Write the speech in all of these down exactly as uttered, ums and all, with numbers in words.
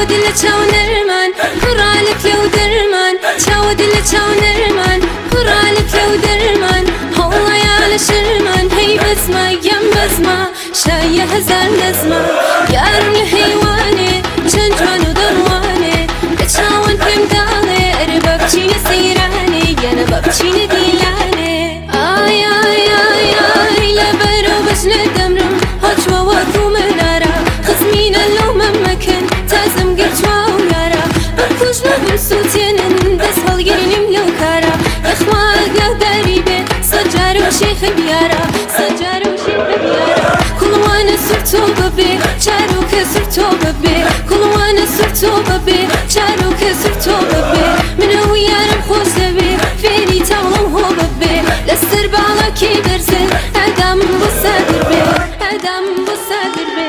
چاود لە چاو نەرمان کوڕالک لەو دەرمان چاود لە چاو نەرمان کوڕالک لەو دەرمان هەوڵەیە لە شەرمان هەی بەزمە یەم بەزمە شایە هەزار نەزمە یارم لە هەیوانێ چەند جوان و دەڕوانێ لە چاوان پێم داڵێ ئەرە بە بچینە سەیرانێ یانە بە بچینە دیلانێ ئای ئای ئای ئای لەبەرەو بەش لە دەمرم هەچوە وەکو منارە خزمینە لەو مەمەکەن تازم گرتوە و یارە بەکوژنە برسووتێنن دەست هەڵگرنیم لەو کارە یەخوا ئەگاداری بێ سەجارە و شێخە بیارە سەجارە و شێخە بیارە کوڵوانە سورتۆ بەبێ چاروکە سورتۆ بەبێ کوڵوانە سورتۆ بەبێ چاروکە سورتۆ بەبێ منە و یارم خۆش دەبێ فێری تاوڵەم هۆ بەبێ لەسەر باڵەکی دەرزێ ئەدامم بۆ سادر بێ ئەدامم بۆ سادر بێ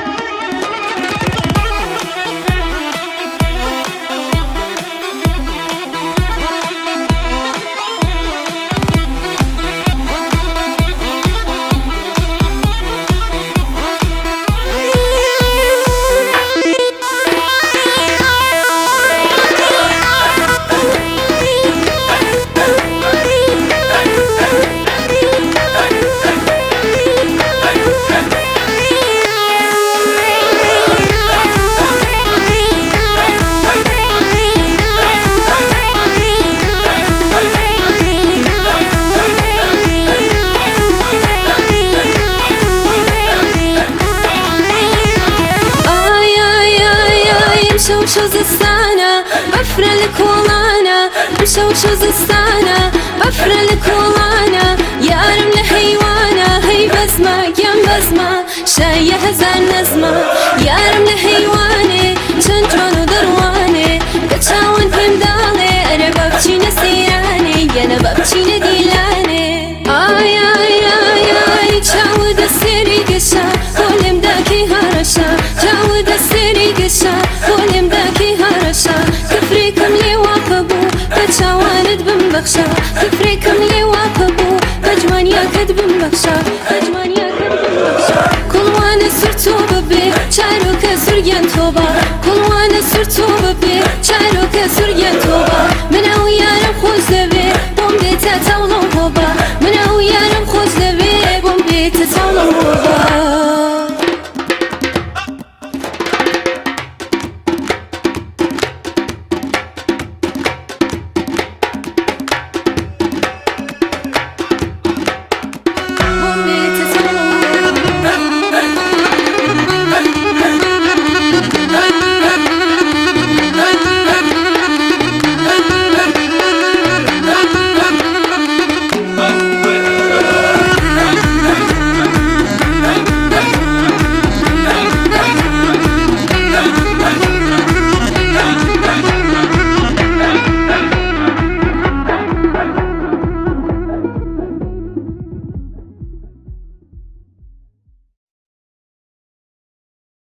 شو زستانە بەفرە لە کۆڵانە شەو شو زستانە بەفرە لە کۆڵانە یارم لە هەیوانە هەی بەزمە گیان بەزمە شایە هەزار نەزمە یارم لە هەیوانێ چەند جوان و دەڕوانێ لە چاوان پێم داڵێ ئەرە بە بچینە سەیرانێ یانە بە بچینە دیلانێ ئای ئای ئای ئای چاودە سێری گەشە بۆ لێم داکەی هەڕەشە چاودە سێری گەشە بۆ لێم داکەی هەڕەشە کەفرێکم لێ واکە بوو بە چاوانت بمبەخشە